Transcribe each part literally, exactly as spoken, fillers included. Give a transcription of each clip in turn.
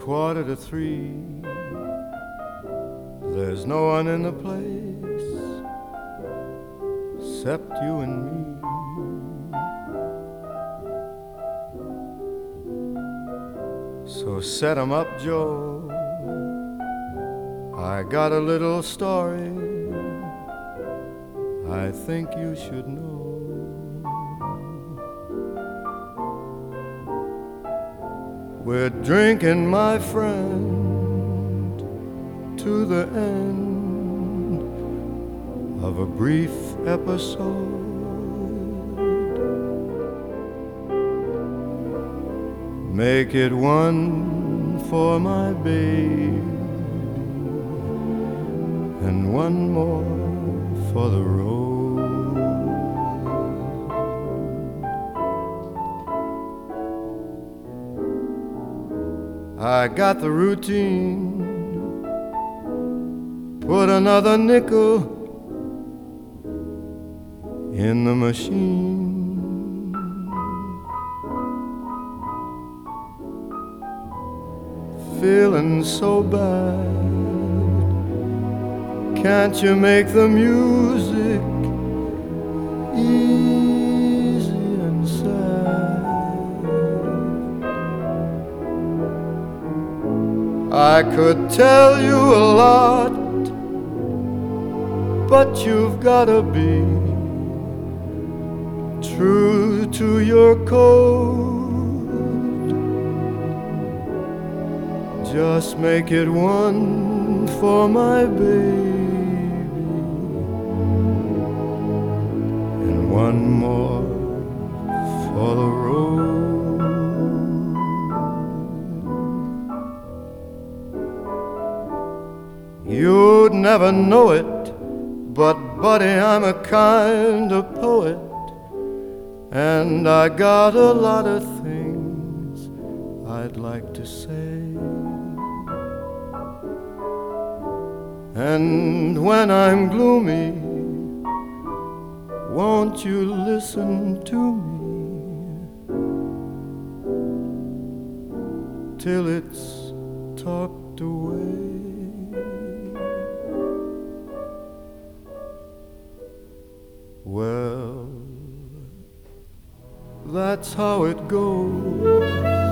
quarter to three. There's no one in the place except you and me. So set 'em up, Joe. I got a little story I think you should know. We're drinking, my friend, to the end of a brief episode. Make it one for my baby and one more for the road. I got the routine, put another nickel in the machine. Feeling so bad, can't you make the music easy and sad? I could tell you a lot, but you've gotta be true to your code. Just make it one for my baby and one more for the road. You'd never know it, but buddy, I'm a kind of poet, and I got a lot of things I'd like to say. And when I'm gloomy, won't you listen to me till it's talked away? Well, that's how it goes.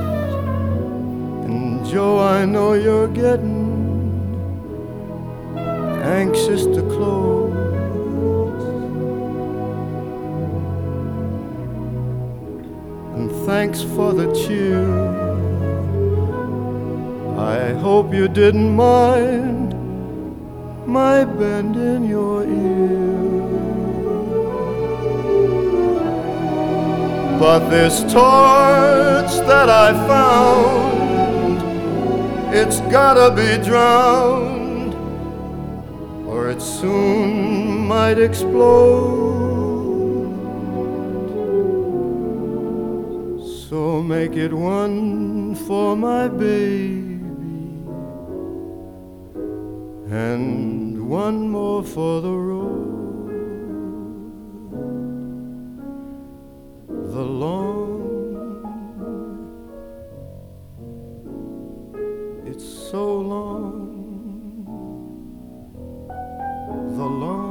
And Joe, I know you're getting anxious to close. And thanks for the cheer. I hope you didn't mind my bending your ear. But this torch that I found, it's gotta be drowned, or it soon might explode. So make it one for my baby and one more for the road. The long, it's so long, the long